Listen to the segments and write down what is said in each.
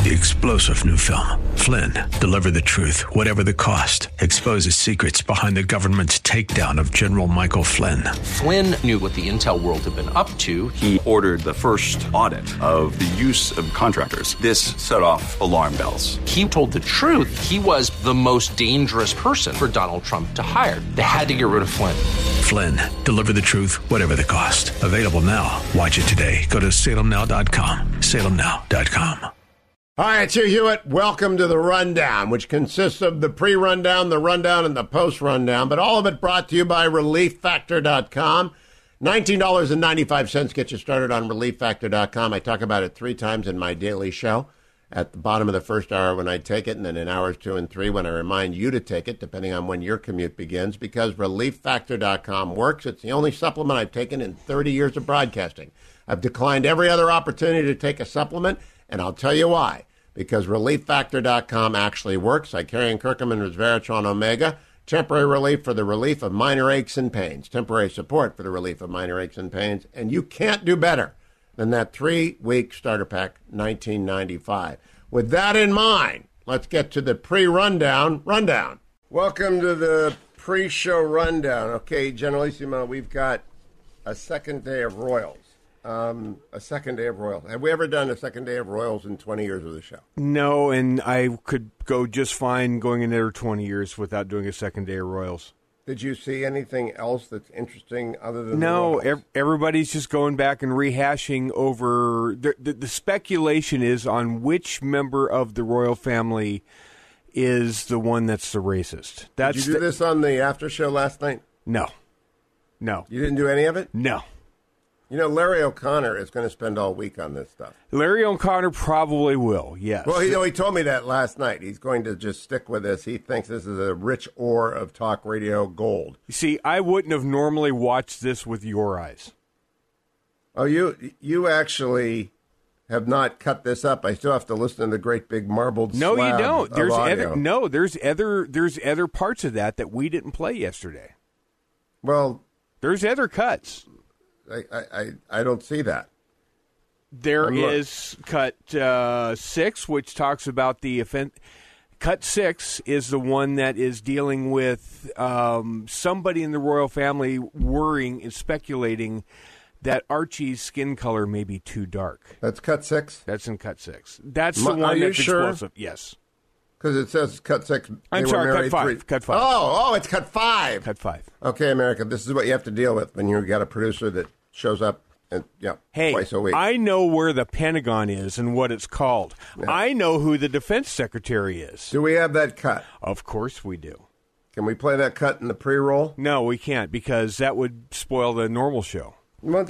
The explosive new film, Flynn, deliver the truth, whatever the cost, exposes secrets behind the government's takedown of General Michael Flynn. Flynn knew what the intel world had been up to. He ordered the first audit of the use of contractors. This set off alarm bells. He told the truth. He was the most dangerous person for Donald Trump to hire. They had to get rid of Flynn. Flynn, deliver the truth, whatever the cost. Available now. Watch it today. Go to salemnow.com. salemnow.com. All right, it's Hugh Hewitt. Welcome to the Rundown, which consists of the pre-rundown, the rundown, and the post-rundown, but all of it brought to you by ReliefFactor.com. $19.95 gets you started on ReliefFactor.com. I talk about it 3 times in my daily show, at the bottom of the first hour when I take it, and then in hours 2 and 3 when I remind you to take it, depending on when your commute begins, because ReliefFactor.com works. It's the only supplement I've taken in 30 years of broadcasting. I've declined every other opportunity to take a supplement, and I'll tell you why. Because ReliefFactor.com actually works. I carry in Curcumin, Resveratrol, Omega. Temporary relief for the relief of minor aches and pains. Temporary support for the relief of minor aches and pains. And you can't do better than that 3-week starter pack, $19.95. With that in mind, let's get to the pre-rundown. Welcome to the pre-show rundown. Okay, Generalissimo, we've got a second day of Royals. Have we ever done a second day of Royals in 20 years of the show? No, and I could go just fine going another 20 years without doing a second day of Royals. Did you see anything else that's interesting other than everybody's just going back and rehashing over the speculation is on which member of the royal family is the one that's the racist. Did you do this on the after show last night? No. You didn't do any of it? No. You know, Larry O'Connor is going to spend all week on this stuff. Larry O'Connor probably will, yes. Well, he told me that last night. He's going to just stick with this. He thinks this is a rich ore of talk radio gold. You see, I wouldn't have normally watched this with your eyes. Oh, you actually have not cut this up. I still have to listen to the great big marbled slab. No, you don't. There's audio. There's other parts of that we didn't play yesterday. Well, there's other cuts. I don't see that. There is cut 6, which talks about the offense. Cut 6 is the one that is dealing with somebody in the royal family worrying and speculating that Archie's skin color may be too dark. That's cut 6? That's in cut 6. That's the one that's explosive. Yes. Because it says cut 6. I'm sorry, cut 5. Cut 5. Oh, it's cut 5. Cut 5. Okay, America, this is what you have to deal with when you've got a producer that shows up twice a week. I know where the Pentagon is and what it's called. Yeah. I know who the defense secretary is. Do we have that cut? Of course we do. Can we play that cut in the pre-roll? No, we can't, because that would spoil the normal show. No,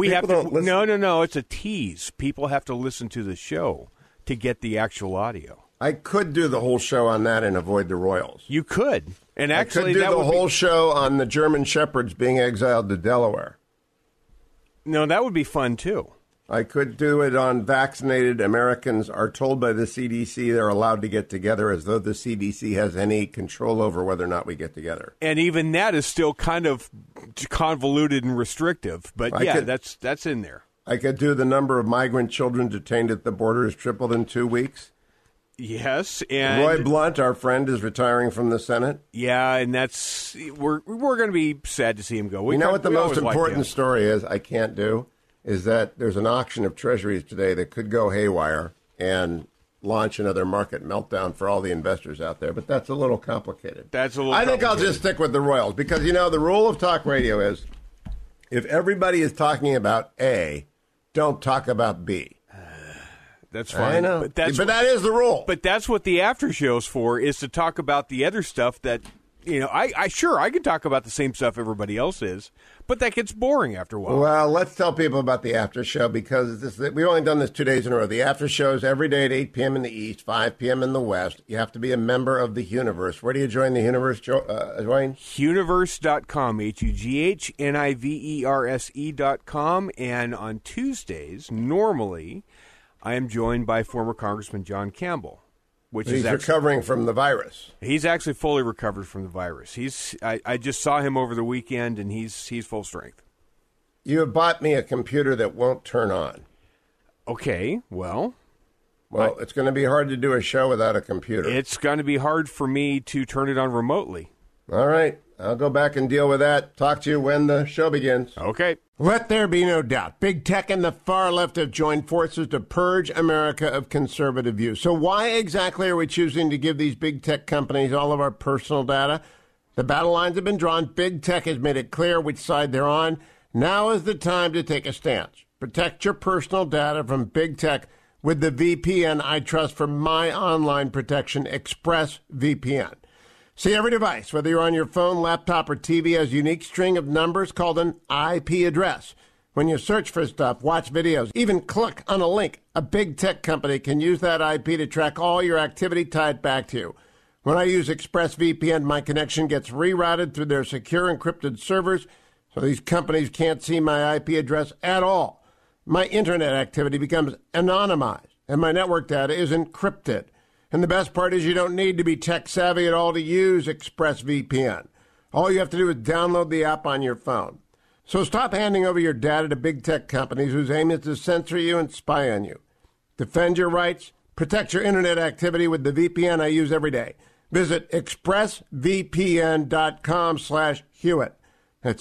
it's a tease. People have to listen to the show to get the actual audio. I could do the whole show on that and avoid the Royals. You could. And actually, I could do the whole show on the German Shepherds being exiled to Delaware. No, that would be fun, too. I could do it on vaccinated Americans are told by the CDC they're allowed to get together, as though the CDC has any control over whether or not we get together. And even that is still kind of convoluted and restrictive. But that's in there. I could do the number of migrant children detained at the border has tripled in 2 weeks. Yes, and Roy Blunt, our friend, is retiring from the Senate. Yeah, and we're going to be sad to see him go. You know what the most important story is? I can't do is that there's an auction of treasuries today that could go haywire and launch another market meltdown for all the investors out there. But that's a little complicated. I think I'll just stick with the Royals because the rule of talk radio is if everybody is talking about A, don't talk about B. That's fine. I know. But that is the rule. But that's what the after show's for, is to talk about the other stuff that, I can talk about the same stuff everybody else is, but that gets boring after a while. Well, let's tell people about the after show because we've only done this 2 days in a row. The after show is every day at 8 p.m. in the East, 5 p.m. in the West. You have to be a member of the Universe. Where do you join the Universe, Dwayne? Hunivers.com, HUGHNIVERSE.com. And on Tuesdays, normally, I am joined by former Congressman John Campbell. He's recovering from the virus. He's actually fully recovered from the virus. I just saw him over the weekend, and he's full strength. You have bought me a computer that won't turn on. Okay, well, Well, it's going to be hard to do a show without a computer. It's going to be hard for me to turn it on remotely. All right. I'll go back and deal with that. Talk to you when the show begins. Okay. Let there be no doubt. Big tech and the far left have joined forces to purge America of conservative views. So why exactly are we choosing to give these big tech companies all of our personal data? The battle lines have been drawn. Big tech has made it clear which side they're on. Now is the time to take a stance. Protect your personal data from big tech with the VPN I trust for my online protection, ExpressVPN. See, every device, whether you're on your phone, laptop, or TV, has a unique string of numbers called an IP address. When you search for stuff, watch videos, even click on a link, a big tech company can use that IP to track all your activity, tie it back to you. When I use ExpressVPN, my connection gets rerouted through their secure encrypted servers, so these companies can't see my IP address at all. My internet activity becomes anonymized, and my network data is encrypted. And the best part is you don't need to be tech savvy at all to use ExpressVPN. All you have to do is download the app on your phone. So stop handing over your data to big tech companies whose aim is to censor you and spy on you. Defend your rights. Protect your internet activity with the VPN I use every day. Visit expressvpn.com/Hewitt. That's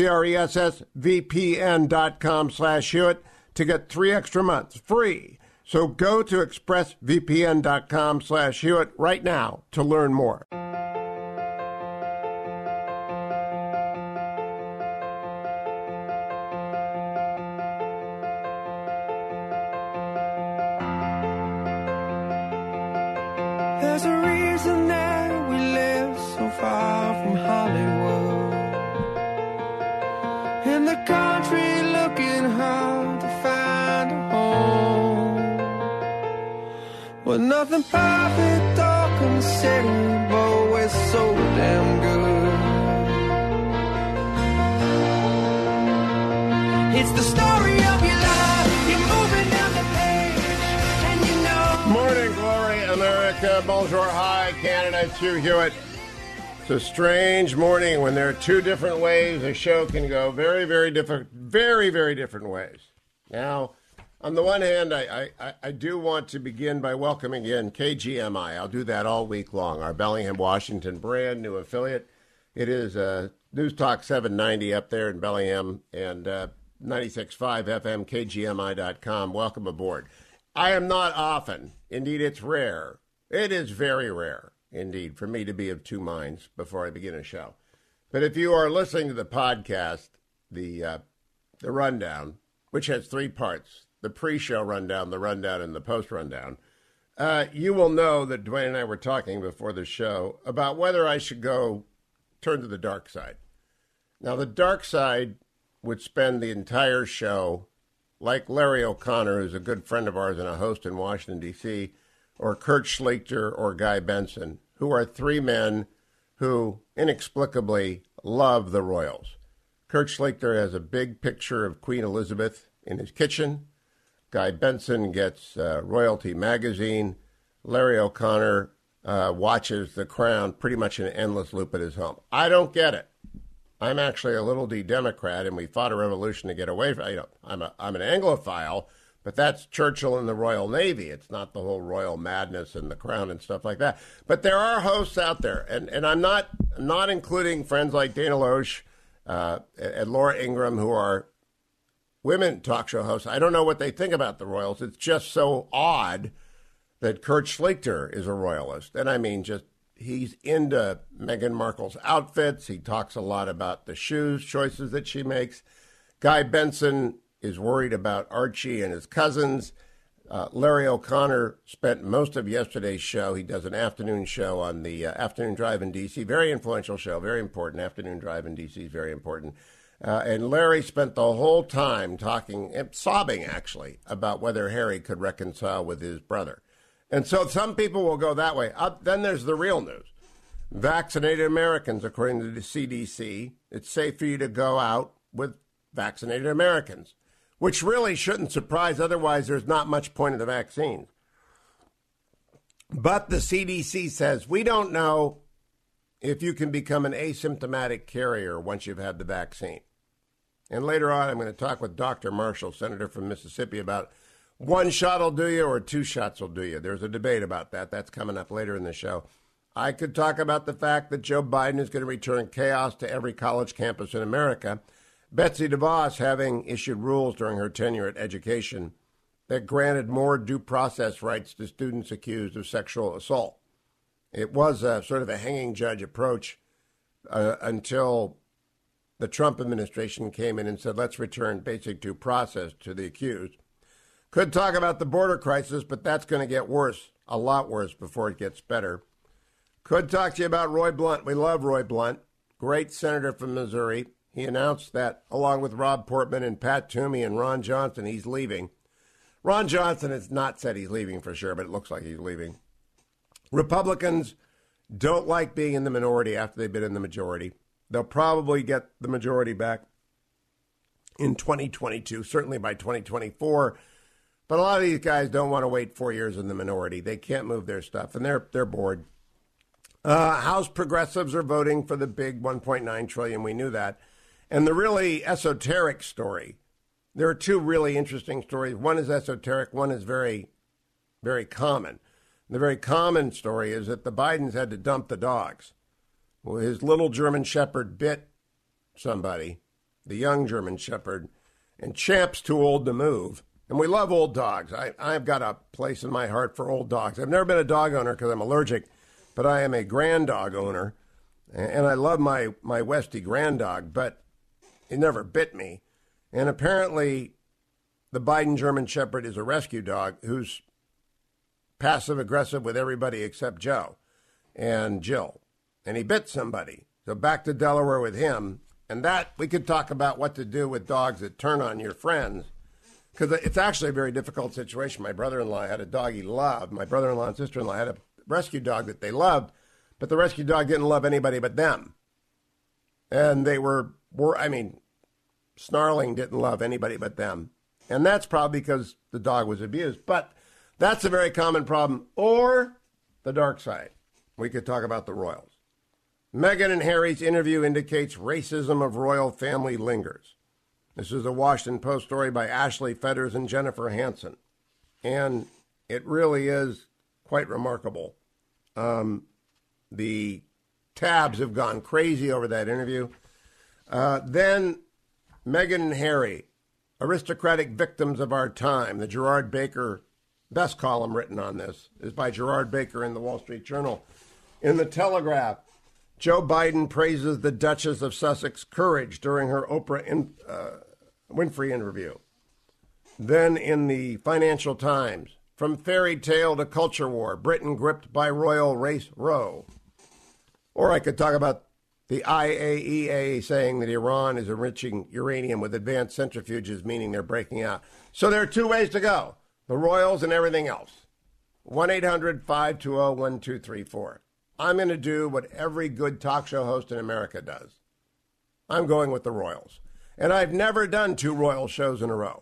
expressvpn.com/Hewitt to get 3 extra months free. So go to expressvpn.com/Hewitt right now to learn more. There's a reason that we live so far from Hollywood, in the country looking hard to find a home, with nothing perfect or considered, but we're so damn good. It's the story of your life, you're moving down the page, and you know. Morning, glory, America. Bonjour, hi, Canada. It's Hugh Hewitt. It's a strange morning when there are two different ways a show can go. Very, very different ways. Now, on the one hand, I do want to begin by welcoming in KGMI. I'll do that all week long. Our Bellingham, Washington brand new affiliate. It is News Talk 790 up there in Bellingham and 96.5 FM, KGMI.com. Welcome aboard. I am not often, indeed it's rare. It is very rare, indeed, for me to be of two minds before I begin a show. But if you are listening to the podcast, the rundown, which has 3 parts, the pre-show rundown, the rundown, and the post-rundown, you will know that Dwayne and I were talking before the show about whether I should go turn to the dark side. Now, the dark side would spend the entire show like Larry O'Connor, who's a good friend of ours and a host in Washington, D.C., or Kurt Schlichter or Guy Benson, who are 3 men who inexplicably love the royals. Kurt Schlichter has a big picture of Queen Elizabeth in his kitchen. Guy Benson gets Royalty magazine. Larry O'Connor watches The Crown pretty much in an endless loop at his home. I don't get it. I'm actually a little D-Democrat, and we fought a revolution to get away from. I'm an Anglophile, but that's Churchill and the Royal Navy. It's not the whole royal madness and the crown and stuff like that. But there are hosts out there, and I'm not including friends like Dana Loesch and Laura Ingraham, who are women talk show hosts. I don't know what they think about the royals. It's just so odd that Kurt Schlichter is a royalist. And I mean, just he's into Meghan Markle's outfits. He talks a lot about the shoes choices that she makes. Guy Benson is worried about Archie and his cousins. Larry O'Connor spent most of yesterday's show. He does an afternoon show on the Afternoon Drive in D.C. Very influential show, very important. Afternoon Drive in D.C. is very important. And Larry spent the whole time talking, sobbing actually, about whether Harry could reconcile with his brother. And so some people will go that way. Then there's the real news. Vaccinated Americans, according to the CDC, it's safe for you to go out with vaccinated Americans, which really shouldn't surprise. Otherwise, there's not much point in the vaccine. But the CDC says we don't know if you can become an asymptomatic carrier once you've had the vaccine. And later on, I'm going to talk with Dr. Marshall, senator from Mississippi, about one shot will do you or two shots will do you. There's a debate about that. That's coming up later in the show. I could talk about the fact that Joe Biden is going to return chaos to every college campus in America. Betsy DeVos having issued rules during her tenure at education that granted more due process rights to students accused of sexual assault. It was a sort of a hanging judge approach until the Trump administration came in and said, let's return basic due process to the accused. Could talk about the border crisis, but that's going to get worse, a lot worse, before it gets better. Could talk to you about Roy Blunt. We love Roy Blunt, great senator from Missouri. He announced that, along with Rob Portman and Pat Toomey and Ron Johnson, he's leaving. Ron Johnson has not said he's leaving for sure, but it looks like he's leaving. Republicans don't like being in the minority after they've been in the majority. They'll probably get the majority back in 2022, certainly by 2024. But a lot of these guys don't want to wait 4 years in the minority. They can't move their stuff, and they're bored. House progressives are voting for the big $1.9 trillion. We knew that. And the really esoteric story, there are two really interesting stories. One is esoteric. One is very, very common. The very common story is that the Bidens had to dump the dogs. Well, his little German Shepherd bit somebody, the young German Shepherd, and Champ's too old to move. And we love old dogs. I've got a place in my heart for old dogs. I've never been a dog owner because I'm allergic, but I am a grand dog owner, and I love my Westie grand dog, but he never bit me. And apparently the Biden German Shepherd is a rescue dog who's passive-aggressive with everybody except Joe and Jill. And he bit somebody. So back to Delaware with him. And that, we could talk about what to do with dogs that turn on your friends. Because it's actually a very difficult situation. My brother-in-law had a dog he loved. My brother-in-law and sister-in-law had a rescue dog that they loved. But the rescue dog didn't love anybody but them. And they were Snarling didn't love anybody but them. And that's probably because the dog was abused. But that's a very common problem. Or the dark side. We could talk about the royals. Meghan and Harry's interview indicates racism of royal family lingers. This is a Washington Post story by Ashley Fetters and Jennifer Hansen. And it really is quite remarkable. The tabs have gone crazy over that interview. Then Meghan and Harry, aristocratic victims of our time. The Gerard Baker, best column written on this, is by Gerard Baker in the Wall Street Journal. In the Telegraph, Joe Biden praises the Duchess of Sussex's courage during her Oprah Winfrey interview. Then in the Financial Times, from fairy tale to culture war, Britain gripped by royal race row. Or I could talk about the IAEA saying that Iran is enriching uranium with advanced centrifuges, meaning they're breaking out. So there are two ways to go, the royals and everything else. 1-800-520-1234. I'm going to do what every good talk show host in America does. I'm going with the royals. And I've never done two royal shows in a row.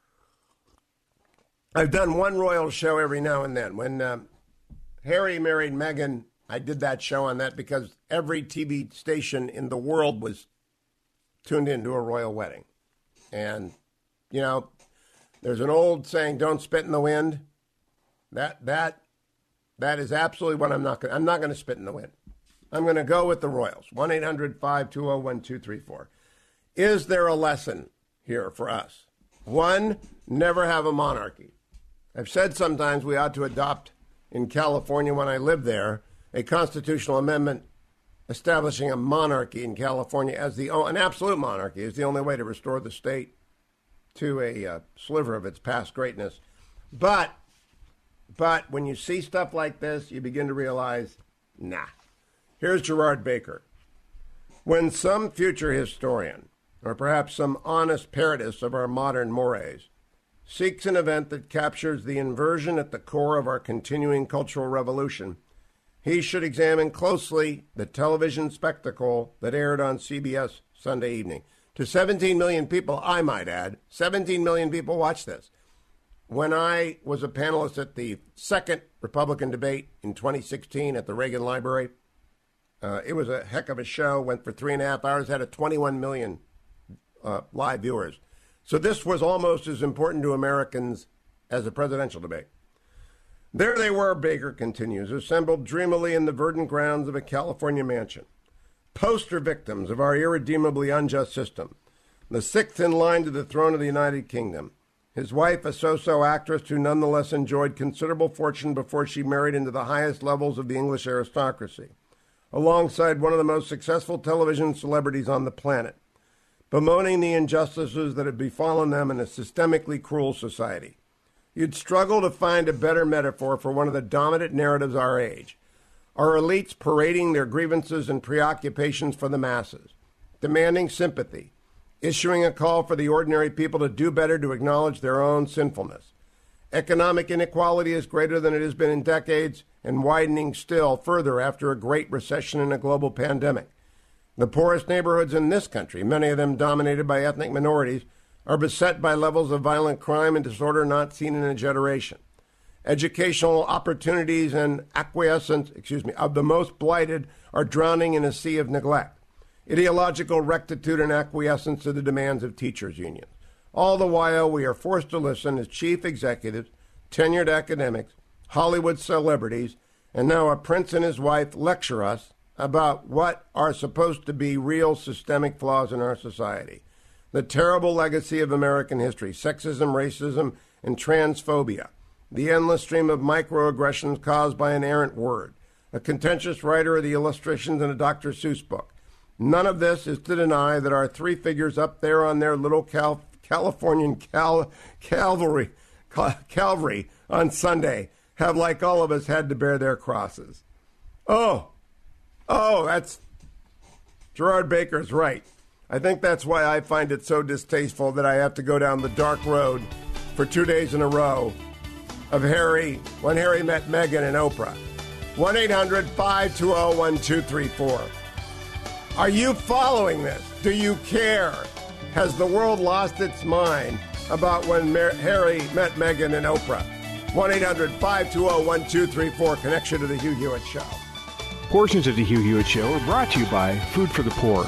I've done one royal show every now and then. When Harry married Meghan, I did that show on that because every TV station in the world was tuned into a royal wedding. And, you know, there's an old saying, don't spit in the wind. That is absolutely what I'm not going to spit in the wind. I'm going to go with the royals. 1-800-520-1234. Is there a lesson here for us? One, never have a monarchy. I've said sometimes we ought to adopt in California, when I lived there, a constitutional amendment establishing a monarchy in California as an absolute monarchy is the only way to restore the state to a sliver of its past greatness. But when you see stuff like this, you begin to realize, nah. Here's Gerard Baker. When some future historian, or perhaps some honest parodist of our modern mores, seeks an event that captures the inversion at the core of our continuing cultural revolution, he should examine closely the television spectacle that aired on CBS Sunday evening. To 17 million people, I might add, 17 million people watched this. When I was a panelist at the second Republican debate in 2016 at the Reagan Library, it was a heck of a show, went for 3.5 hours, had a 21 million live viewers. So this was almost as important to Americans as a presidential debate. There they were, Baker continues, assembled dreamily in the verdant grounds of a California mansion. Poster victims of our irredeemably unjust system. The sixth in line to the throne of the United Kingdom. His wife, a so-so actress who nonetheless enjoyed considerable fortune before she married into the highest levels of the English aristocracy, alongside one of the most successful television celebrities on the planet, bemoaning the injustices that had befallen them in a systemically cruel society. You'd struggle to find a better metaphor for one of the dominant narratives of our age. Our elites parading their grievances and preoccupations for the masses, demanding sympathy, issuing a call for the ordinary people to do better to acknowledge their own sinfulness. Economic inequality is greater than it has been in decades and widening still further after a great recession and a global pandemic. The poorest neighborhoods in this country, many of them dominated by ethnic minorities, are beset by levels of violent crime and disorder not seen in a generation. Educational opportunities and acquiescence, of the most blighted are drowning in a sea of neglect. Ideological rectitude and acquiescence to the demands of teachers' unions. All the while, we are forced to listen as chief executives, tenured academics, Hollywood celebrities, and now a prince and his wife lecture us about what are supposed to be real systemic flaws in our society. The terrible legacy of American history, sexism, racism, and transphobia. The endless stream of microaggressions caused by an errant word. A contentious writer of the illustrations in a Dr. Seuss book. None of this is to deny that our three figures up there on their little Californian cavalry on Sunday have, like all of us, had to bear their crosses. Oh, that's Gerard Baker's right. I think that's why I find it so distasteful that I have to go down the dark road for 2 days in a row of when Harry met Meghan and Oprah. 1-800-520-1234. Are you following this? Do you care? Has the world lost its mind about when Harry met Meghan and Oprah? 1-800-520-1234. Connection to the Hugh Hewitt Show. Portions of the Hugh Hewitt Show are brought to you by Food for the Poor.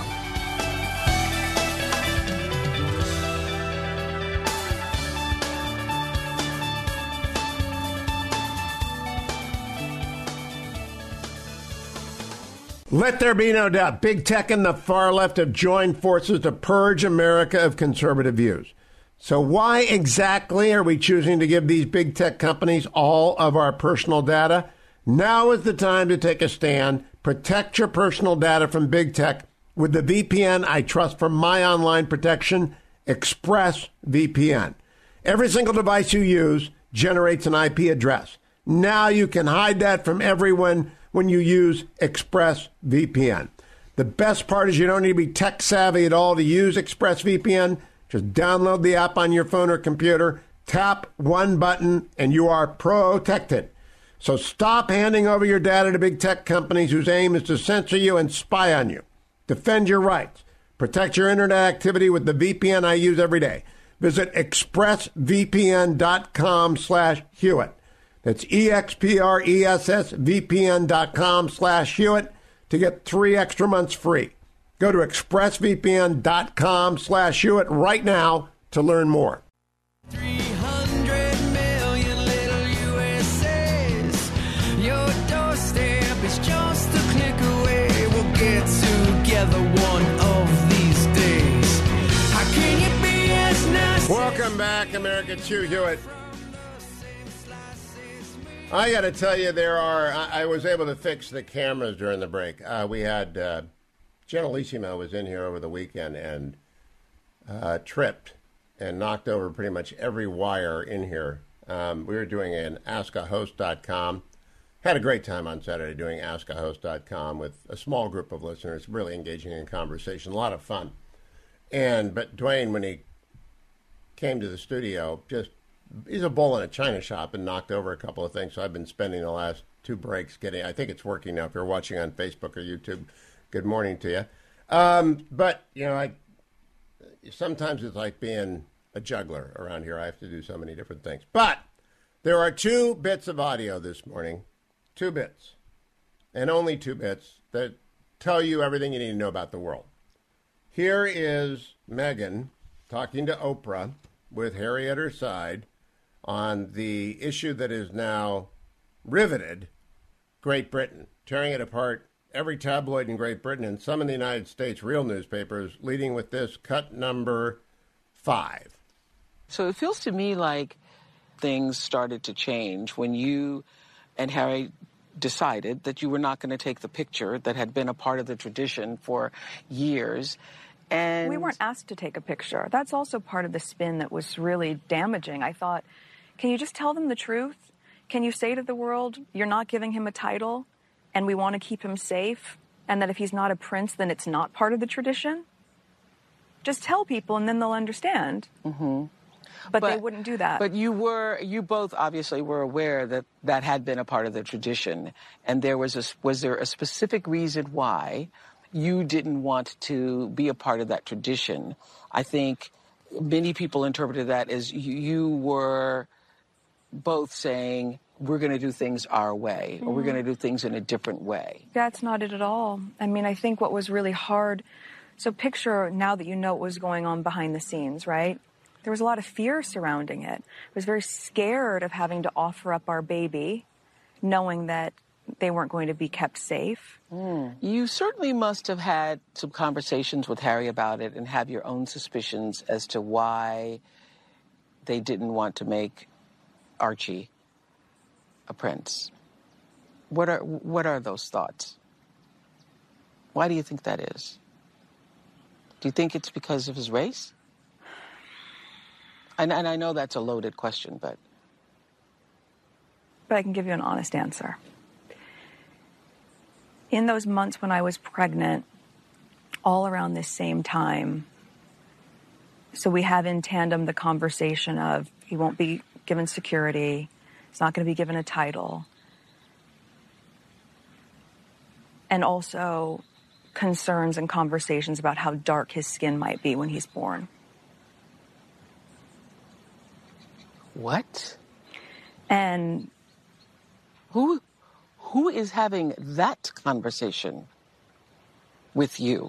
Let there be no doubt, big tech and the far left have joined forces to purge America of conservative views. So why exactly are we choosing to give these big tech companies all of our personal data? Now is the time to take a stand. Protect your personal data from big tech with the VPN I trust for my online protection, ExpressVPN. Every single device you use generates an IP address. Now you can hide that from everyone when you use ExpressVPN. The best part is you don't need to be tech savvy at all to use ExpressVPN. Just download the app on your phone or computer, tap one button, and you are protected. So stop handing over your data to big tech companies whose aim is to censor you and spy on you. Defend your rights. Protect your internet activity with the VPN I use every day. Visit expressvpn.com/Hewitt. That's expressvpn.com/Hewitt to get 3 extra months free. Go to expressvpn.com/Hewitt right now to learn more. 300 million little USAs. Your doorstep is just a click away. We'll get together one of these days. How can you be as nice? Welcome back, America. Hugh Hewitt. I got to tell you, I was able to fix the cameras during the break. We had, Generalissimo was in here over the weekend and tripped and knocked over pretty much every wire in here. We were doing an AskAHost.com. Had a great time on Saturday doing AskAHost.com with a small group of listeners, really engaging in conversation, a lot of fun. But Dwayne, when he came to the studio, he's a bull in a china shop and knocked over a couple of things. So I've been spending the last 2 breaks I think it's working now. If you're watching on Facebook or YouTube, good morning to you. But, sometimes it's like being a juggler around here. I have to do so many different things. But there are 2 bits of audio this morning, 2 bits, and only 2 bits that tell you everything you need to know about the world. Here is Meghan talking to Oprah with Harry at her side on the issue that is now riveted Great Britain, tearing it apart. Every tabloid in Great Britain and some in the United States, real newspapers, leading with this cut number 5. So it feels to me like things started to change when you and Harry decided that you were not going to take the picture that had been a part of the tradition for years. And we weren't asked to take a picture. That's also part of the spin that was really damaging. I thought, can you just tell them the truth? Can you say to the world, you're not giving him a title and we want to keep him safe, and that if he's not a prince, then it's not part of the tradition? Just tell people and then they'll understand. Mm-hmm. But they wouldn't do that. But you both obviously were aware that that had been a part of the tradition, and was there a specific reason why you didn't want to be a part of that tradition? I think many people interpreted that as you were both saying, we're going to do things our way, or we're going to do things in a different way. That's not it at all. I mean, I think what was really hard, so picture now that you know what was going on behind the scenes, right? There was a lot of fear surrounding it. I was very scared of having to offer up our baby, knowing that they weren't going to be kept safe. You certainly must have had some conversations with Harry about it and have your own suspicions as to why they didn't want to make Archie a prince. What are those thoughts? Why do you think that is? Do you think it's because of his race? And I know that's a loaded question, but I can give you an honest answer. In those months when I was pregnant, all around this same time, so we have in tandem the conversation of he won't be given security, he's not going to be given a title, and also concerns and conversations about how dark his skin might be when he's born. What? And who is having that conversation with you?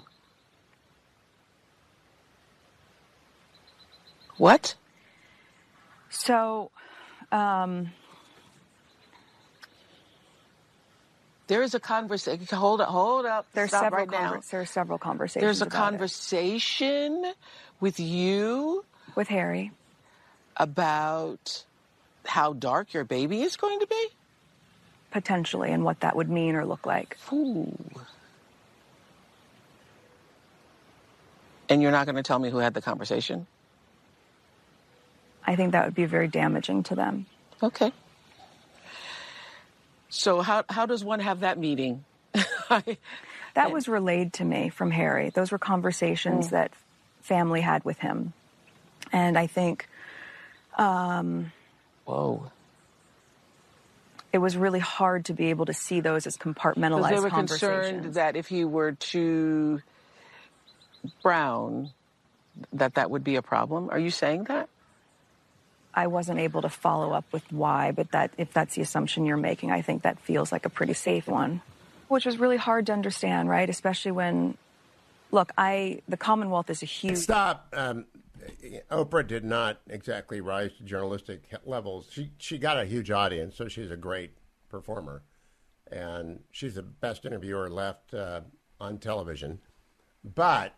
What? So, there is a conversation. Hold up. There's Stop several right now. There are several conversations. There's a about conversation with you, with Harry, about how dark your baby is going to be? Potentially, and what that would mean or look like. Ooh. And you're not going to tell me who had the conversation? I think that would be very damaging to them. Okay. So how does one have that meeting? That was relayed to me from Harry. Those were conversations that family had with him. And I think whoa. It was really hard to be able to see those as compartmentalized they were conversations. concerned that if he were too brown, that would be a problem. Are you saying that? I wasn't able to follow up with why, but that if that's the assumption you're making, I think that feels like a pretty safe one. Which was really hard to understand, right? Especially when, look, the Commonwealth is a huge... Stop. Oprah did not exactly rise to journalistic levels. She got a huge audience, so she's a great performer. And she's the best interviewer left on television. But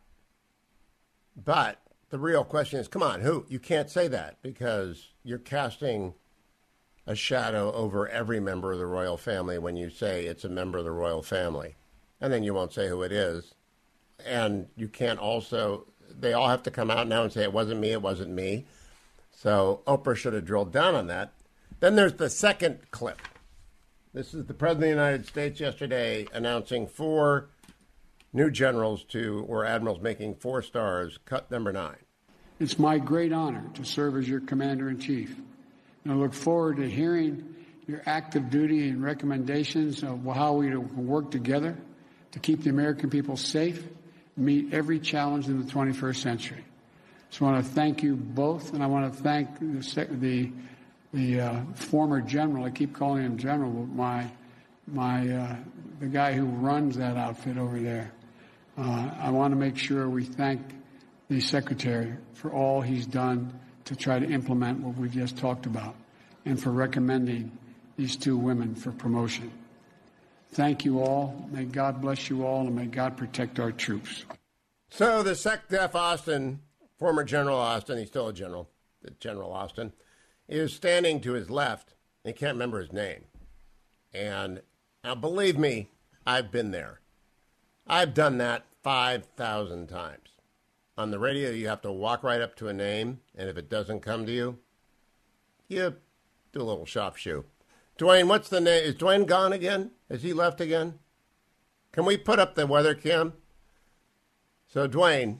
the real question is, come on, who? You can't say that because you're casting a shadow over every member of the royal family when you say it's a member of the royal family. And then you won't say who it is. And you can't also... They all have to come out now and say, it wasn't me. So Oprah should have drilled down on that. Then there's the second clip. This is the President of the United States yesterday announcing 4 new generals or admirals making 4 stars, cut number 9. It's my great honor to serve as your commander-in-chief. And I look forward to hearing your active duty and recommendations of how we can work together to keep the American people safe, meet every challenge in the 21st century. So I want to thank you both, and I want to thank the former general. I keep calling him general, but the guy who runs that outfit over there. I want to make sure we thank the secretary for all he's done to try to implement what we just talked about. and for recommending these two women for promotion. Thank you all. May God bless you all, and may God protect our troops. So the SecDef Austin, former General Austin, he's still a general, General Austin, is standing to his left. He can't remember his name. And now, believe me, I've been there. I've done that 5,000 times. On the radio, you have to walk right up to a name, and if it doesn't come to you, you do a little shop shoe. Dwayne, what's the name? Is Dwayne gone again? Has he left again? Can we put up the weather cam? So, Dwayne.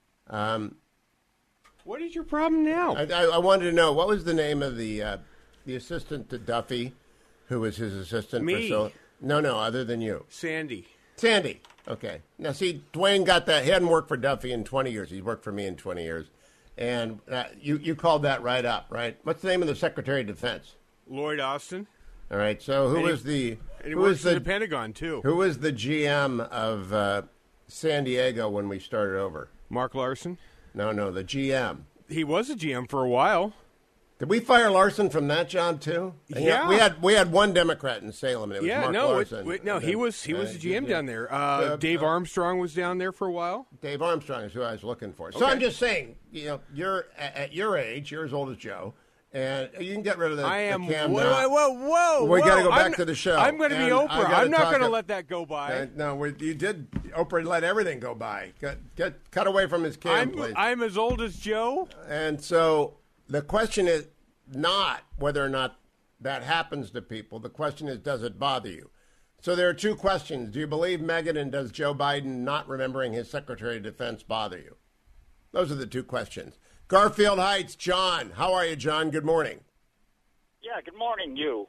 What is your problem now? I wanted to know, what was the name of the assistant to Duffy, who was his assistant? Me. No, other than you. Sandy. Okay. Now, see, Dwayne got that. He hadn't worked for Duffy in 20 years. He's worked for me in 20 years. And you called that right up, right? What's the name of the Secretary of Defense? Lloyd Austin. All right. So who was the... And he works for the Pentagon, too. Who was the GM of San Diego when we started over? Mark Larson? No, the GM. He was a GM for a while. Did we fire Larson from that job too? Yeah, we had one Democrat in Salem, and it was Mark Larson. He was a GM down there. Dave Armstrong was down there for a while. Dave Armstrong is who I was looking for. So okay. I'm just saying, you're at your age, you're as old as Joe, and you can get rid of the cam now. Whoa! We got to go back to the show. I'm going to be Oprah. I'm not going to let that go by. You did. Oprah let everything go by. Cut away from his cam, please. I'm as old as Joe, and so. The question is not whether or not that happens to people. The question is, does it bother you? So there are two questions. Do you believe Megyn, and does Joe Biden not remembering his Secretary of Defense bother you? Those are the two questions. Garfield Heights, John. How are you, John? Good morning. Yeah, good morning, you.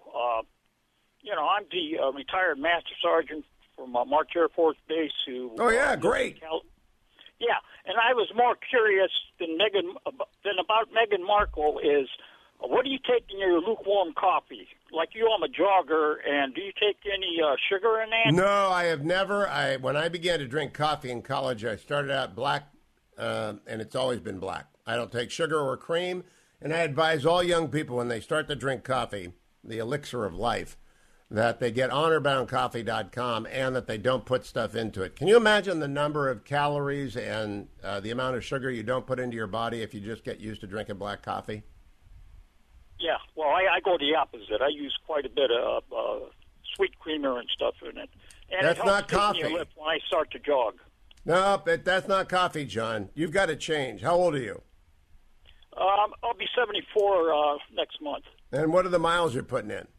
I'm the retired Master Sergeant from March Air Force Base who... Oh, yeah, great. Yeah, and I was more curious than about Meghan Markle is, what do you take in your lukewarm coffee? Like you, I'm a jogger, and do you take any sugar in that? No, I have never. When I began to drink coffee in college, I started out black, and it's always been black. I don't take sugar or cream, and I advise all young people when they start to drink coffee, the elixir of life, that they get honorboundcoffee.com and that they don't put stuff into it. Can you imagine the number of calories and the amount of sugar you don't put into your body if you just get used to drinking black coffee? Yeah, well, I go the opposite. I use quite a bit of sweet creamer and stuff in it. And that's it not coffee. Me a lift when I start to jog. No, that's not coffee, John. You've got to change. How old are you? I'll be 74 next month. And what are the miles you're putting in?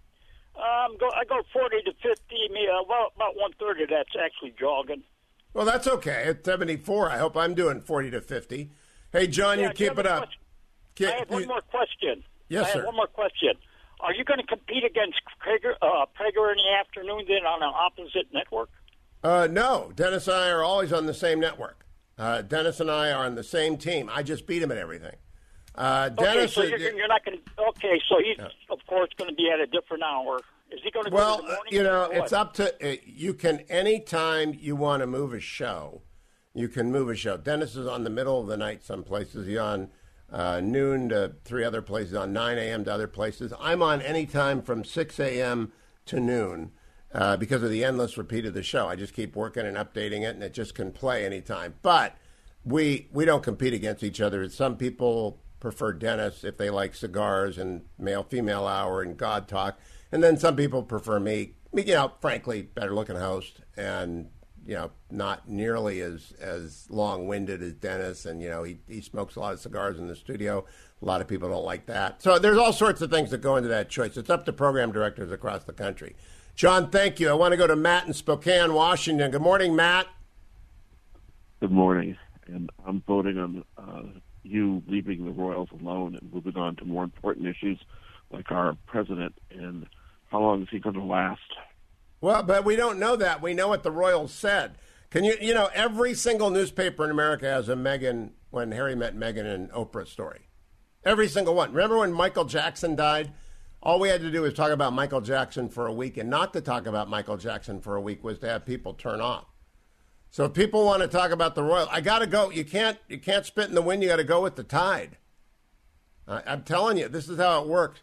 I go 40 to 50. About 1/3 of that's actually jogging. Well, that's okay. At 74, I hope I'm doing 40 to 50. Hey, John, you keep it up. I have one more question. Yes, sir. I have one more question. Are you going to compete against Prager in the afternoon then on an opposite network? No. Dennis and I are always on the same network. Dennis and I are on the same team. I just beat him at everything. Dennis, so you're not going to. Okay, so he's of course going to be at a different hour. Is he going to? Well, go in the morning it's up to you. Can anytime you want to move a show, you can move a show. Dennis is on the middle of the night. Some places he's on noon to 3 other places. On 9 a.m. to other places. I'm on any time from 6 a.m. to noon because of the endless repeat of the show. I just keep working and updating it, and it just can play anytime. But we don't compete against each other. Some people prefer Dennis if they like cigars and male-female hour and God talk. And then some people prefer me, frankly, better-looking host and, not nearly as long-winded as Dennis. And, he smokes a lot of cigars in the studio. A lot of people don't like that. So there's all sorts of things that go into that choice. It's up to program directors across the country. John, thank you. I want to go to Matt in Spokane, Washington. Good morning, Matt. Good morning. And I'm voting on you leaving the Royals alone and moving on to more important issues like our president and how long is he going to last? Well, but we don't know that. We know what the Royals said. Can every single newspaper in America has a when Harry met Meghan and Oprah story. Every single one. Remember when Michael Jackson died? All we had to do was talk about Michael Jackson for a week, and not to talk about Michael Jackson for a week was to have people turn off. So if people want to talk about the Royals, I got to go. You can't spit in the wind. You got to go with the tide. I'm telling you, this is how it works.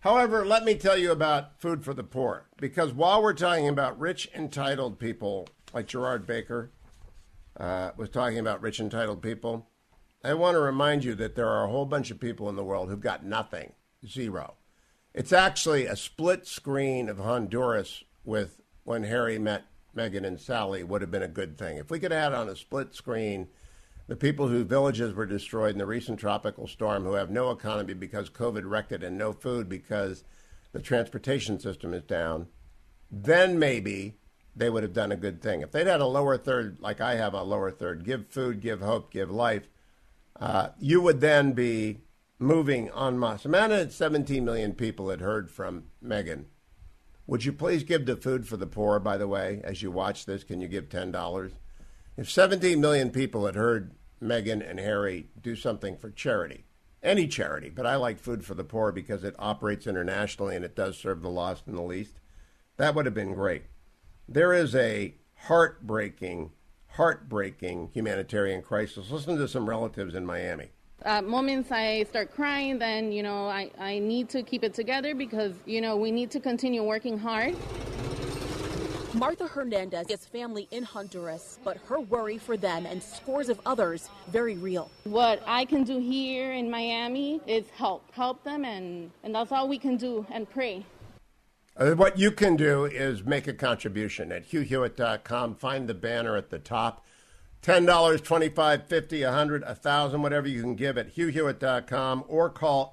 However, let me tell you about food for the poor, because while we're talking about rich, entitled people, like Gerard Baker was talking about rich, entitled people, I want to remind you that there are a whole bunch of people in the world who've got nothing, zero. It's actually a split screen of Honduras with when Harry met Meghan and Sally would have been a good thing. If we could have had on a split screen the people whose villages were destroyed in the recent tropical storm, who have no economy because COVID wrecked it and no food because the transportation system is down, then maybe they would have done a good thing. If they'd had a lower third, like I have a lower third, give food, give hope, give life, you would then be moving en masse. Imagine 17 million people had heard from Meghan. Would you please give to Food for the Poor, by the way, as you watch this? Can you give $10? If 17 million people had heard Meghan and Harry do something for charity, any charity, but I like Food for the Poor because it operates internationally and it does serve the lost and the least, that would have been great. There is a heartbreaking humanitarian crisis. Listen to some relatives in Miami. Moments I start crying, then, I need to keep it together because, we need to continue working hard. Martha Hernandez has family in Honduras, but her worry for them and scores of others very real. What I can do here in Miami is help them, and that's all we can do, and pray. What you can do is make a contribution at HughHewitt.com. Find the banner at the top. $10, $25, $50, $100, $1,000, whatever you can give at HughHewitt.com, or call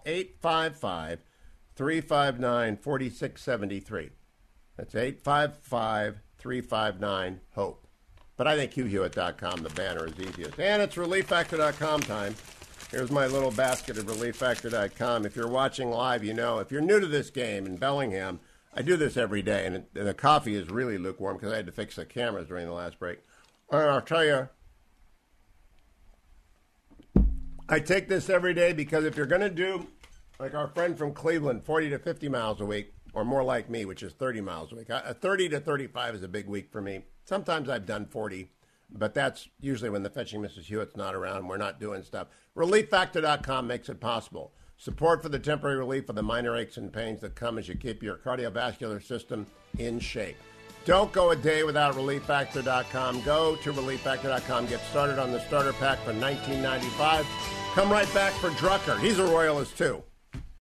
855-359-4673. That's 855-359-HOPE. But I think HughHewitt.com, the banner, is easiest. And it's ReliefFactor.com time. Here's my little basket of ReliefFactor.com. If you're watching live, you know. If you're new to this game in Bellingham, I do this every day, and the coffee is really lukewarm because I had to fix the cameras during the last break. And I'll tell you, I take this every day because if you're going to do, like our friend from Cleveland, 40 to 50 miles a week, or more like me, which is 30 miles a week. 30 to 35 is a big week for me. Sometimes I've done 40, but that's usually when the Fetching Mrs. Hewitt's not around and we're not doing stuff. ReliefFactor.com makes it possible. Support for the temporary relief of the minor aches and pains that come as you keep your cardiovascular system in shape. Don't go a day without ReliefFactor.com. Go to ReliefFactor.com. Get started on the starter pack for $19.95. Come right back for Drucker. He's a Royalist, too.